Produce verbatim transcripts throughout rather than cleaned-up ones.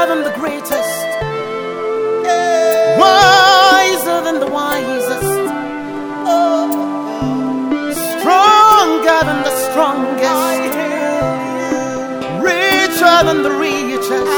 than the greatest, wiser than the wisest, stronger than the strongest, richer than the richest,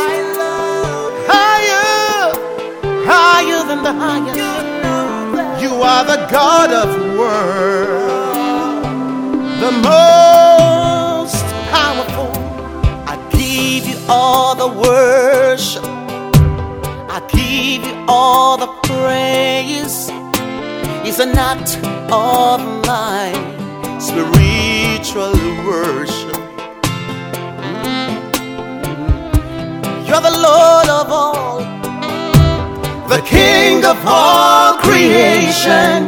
higher, higher than the highest. You are the God of the world, the most powerful. I give you all the worship, I give you all the praise. It's an act of my spiritual worship. You're the Lord of all, the King of all creation.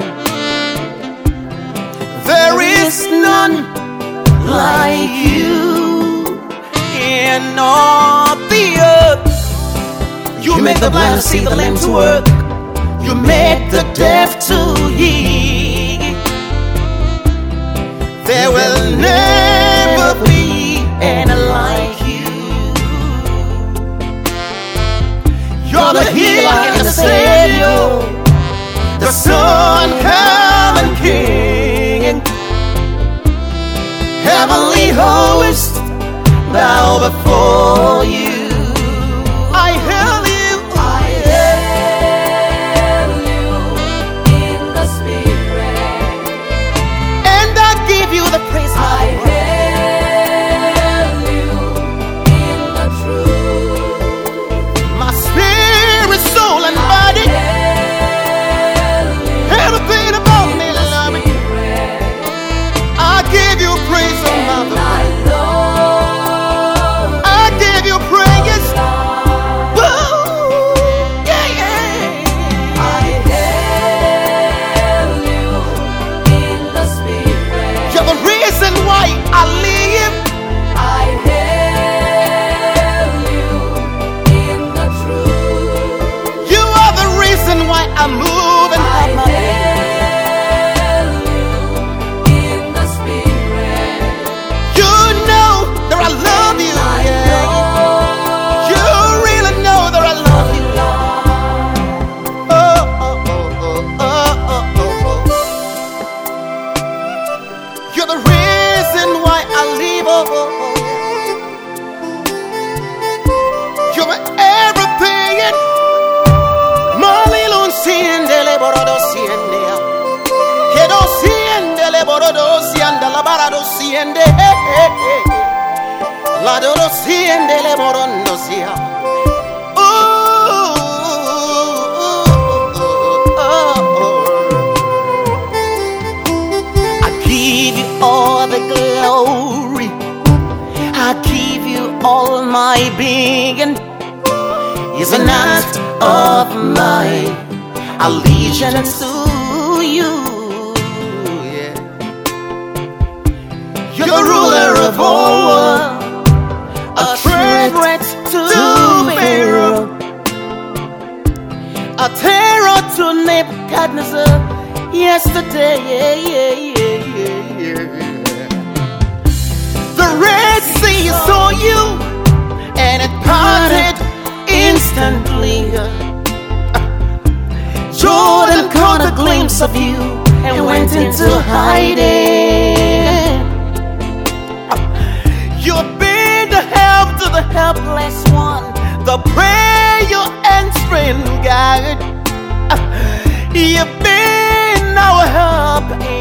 There is none like you in all the earth. You make the blind to see, the lame to work. You make the deaf to hear. There will never be any like you. You're the healer and the Savior, the Son, common King. Heavenly host, bow before you. I hail you, I hail you in the Spirit, and I give you the praise. I hail you in the truth. My spirit, soul, and body, everything about me, love me. I give you praise, oh Mother. I'm moving I my hail you in the Spirit. You know that I love you, I yeah. Know. You really know that I love you, Lord. Oh, oh, oh, oh, oh, oh, oh. You're the reason why I live, oh, oh, oh. You're my everything. Siendele borodo siendea, kedo siendele borodo sienda la barado siende, la dodo siendele borondo sia. I give you all the glory, I give you all my being. It's an act of my allegiance to you, yeah. You're the ruler of all, a threat to Pharaoh, a terror to Nebuchadnezzar yesterday, yeah, yeah, yeah, yeah. The Red Sea saw you and it parted instantly. Jordan caught a glimpse of you and went into hiding. You've been the help to the helpless one, the prayer and strength, God. You've been our help